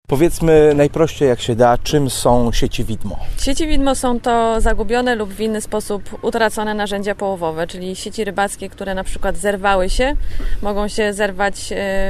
Powiedzmy najprościej jak się da, czym są sieci widmo? Sieci widmo są to zagubione lub w inny sposób utracone narzędzia połowowe, czyli sieci rybackie, które na przykład zerwały się, mogą się zerwać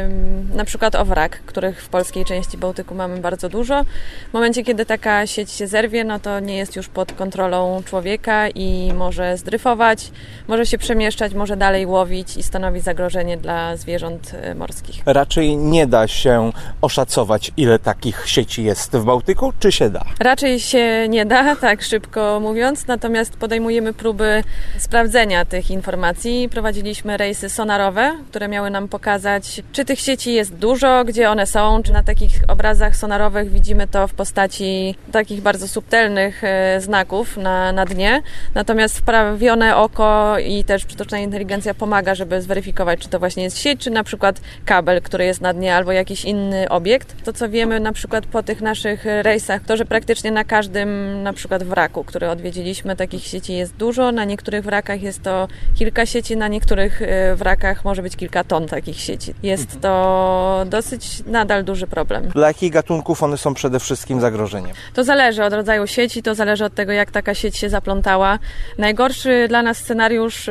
na przykład o wrak, których w polskiej części Bałtyku mamy bardzo dużo. W momencie, kiedy taka sieć się zerwie, no to nie jest już pod kontrolą człowieka i może zdryfować, może się przemieszczać, może dalej łowić i stanowi zagrożenie dla zwierząt morskich. Raczej nie da się oszacować, ile takich sieci jest w Bałtyku, czy się da? Raczej się nie da, tak szybko mówiąc, natomiast podejmujemy próby sprawdzenia tych informacji. Prowadziliśmy rejsy sonarowe, które miały nam pokazać, czy tych sieci jest dużo, gdzie one są, czy na takich obrazach sonarowych widzimy to w postaci takich bardzo subtelnych znaków na dnie. Natomiast wprawione oko i też sztuczna inteligencja pomaga, żeby zweryfikować, czy to właśnie jest sieć, czy na przykład kabel, który jest na dnie, albo jakiś inny obiekt. To, co wiemy na przykład po tych naszych rejsach, to, że praktycznie na każdym na przykład wraku, który odwiedziliśmy, takich sieci jest dużo. Na niektórych wrakach jest to kilka sieci, na niektórych wrakach może być kilka ton takich sieci. Jest to dosyć nadal duży problem. Dla jakich gatunków one są przede wszystkim zagrożeniem? To zależy od rodzaju sieci, to zależy od tego, jak taka sieć się zaplątała. Najgorszy dla nas scenariusz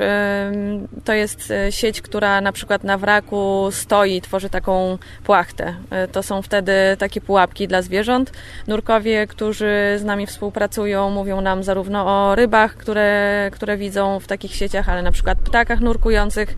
to jest sieć, która na przykład na wraku stoi, tworzy taką płachtę. To są wtedy takie pułapki dla zwierząt. Nurkowie, którzy z nami współpracują, mówią nam zarówno o rybach, które widzą w takich sieciach, ale na przykład ptakach nurkujących.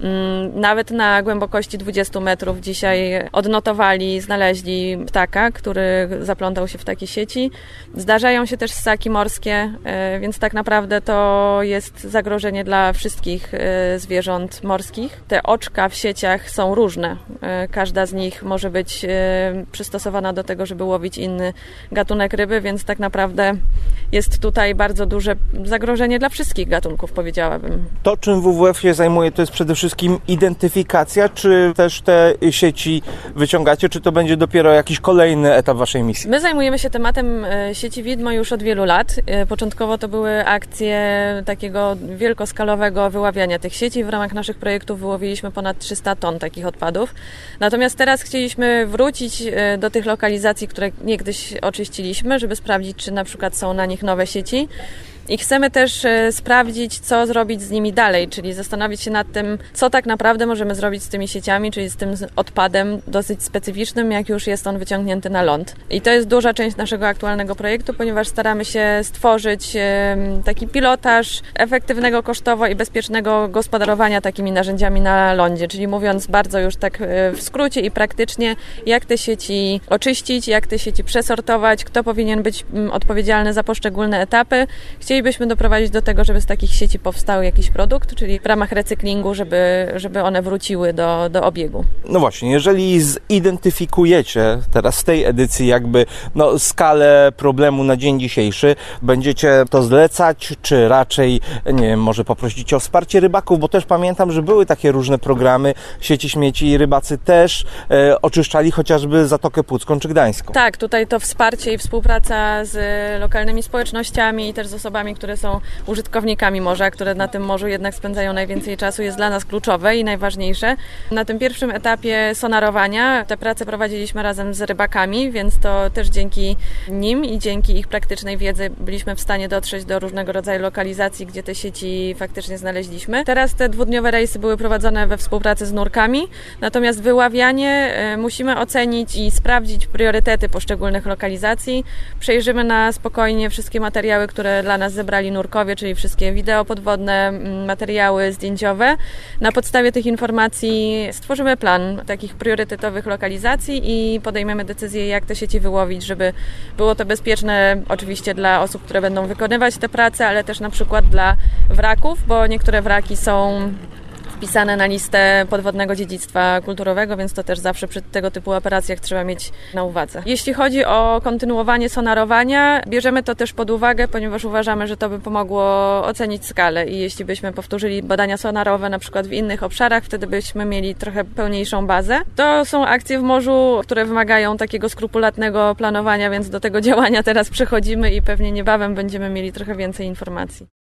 Nawet na głębokości 20 metrów dzisiaj odnotowali, znaleźli ptaka, który zaplątał się w takie sieci. Zdarzają się też ssaki morskie, więc tak naprawdę to jest zagrożenie dla wszystkich zwierząt morskich. Te oczka w sieciach są różne. Każda z nich może być przystosowana do tego, żeby łowić inny gatunek ryby, więc tak naprawdę jest tutaj bardzo duże zagrożenie dla wszystkich gatunków, powiedziałabym. To, czym WWF się zajmuje, to jest przede wszystkim identyfikacja, czy też te sieci wyciągacie, czy to będzie dopiero jakiś kolejny etap waszej misji? My zajmujemy się tematem sieci widmo już od wielu lat. Początkowo to były akcje takiego wielkoskalowego wyławiania tych sieci. W ramach naszych projektów wyłowiliśmy ponad 300 ton takich odpadów. Natomiast teraz chcieliśmy wrócić do tych lokalizacji, które niegdyś oczyściliśmy, żeby sprawdzić, czy na przykład są na nich nowe sieci. I chcemy też sprawdzić, co zrobić z nimi dalej, czyli zastanowić się nad tym, co tak naprawdę możemy zrobić z tymi sieciami, czyli z tym odpadem dosyć specyficznym, jak już jest on wyciągnięty na ląd. I to jest duża część naszego aktualnego projektu, ponieważ staramy się stworzyć taki pilotaż efektywnego kosztowo i bezpiecznego gospodarowania takimi narzędziami na lądzie, czyli mówiąc bardzo już tak w skrócie i praktycznie, jak te sieci oczyścić, jak te sieci przesortować, kto powinien być odpowiedzialny za poszczególne etapy. Chcielibyśmy doprowadzić do tego, żeby z takich sieci powstał jakiś produkt, czyli w ramach recyklingu, żeby one wróciły do obiegu. No właśnie, jeżeli zidentyfikujecie teraz w tej edycji jakby skalę problemu na dzień dzisiejszy, będziecie to zlecać, czy raczej, nie wiem, może poprosicie o wsparcie rybaków, bo też pamiętam, że były takie różne programy, sieci śmieci i rybacy też oczyszczali chociażby Zatokę Pucką czy Gdańską. Tak, tutaj to wsparcie i współpraca z lokalnymi społecznościami i też z osobami, które są użytkownikami morza, które na tym morzu jednak spędzają najwięcej czasu, jest dla nas kluczowe i najważniejsze. Na tym pierwszym etapie sonarowania te prace prowadziliśmy razem z rybakami, więc to też dzięki nim i dzięki ich praktycznej wiedzy byliśmy w stanie dotrzeć do różnego rodzaju lokalizacji, gdzie te sieci faktycznie znaleźliśmy. Teraz te dwudniowe rejsy były prowadzone we współpracy z nurkami, natomiast wyławianie musimy ocenić i sprawdzić priorytety poszczególnych lokalizacji. Przejrzymy na spokojnie wszystkie materiały, które dla nas zebrali nurkowie, czyli wszystkie wideo podwodne, materiały zdjęciowe. Na podstawie tych informacji stworzymy plan takich priorytetowych lokalizacji i podejmiemy decyzję, jak te sieci wyłowić, żeby było to bezpieczne oczywiście dla osób, które będą wykonywać te prace, ale też na przykład dla wraków, bo niektóre wraki są wpisane na listę podwodnego dziedzictwa kulturowego, więc to też zawsze przy tego typu operacjach trzeba mieć na uwadze. Jeśli chodzi o kontynuowanie sonarowania, bierzemy to też pod uwagę, ponieważ uważamy, że to by pomogło ocenić skalę i jeśli byśmy powtórzyli badania sonarowe na przykład w innych obszarach, wtedy byśmy mieli trochę pełniejszą bazę. To są akcje w morzu, które wymagają takiego skrupulatnego planowania, więc do tego działania teraz przechodzimy i pewnie niebawem będziemy mieli trochę więcej informacji.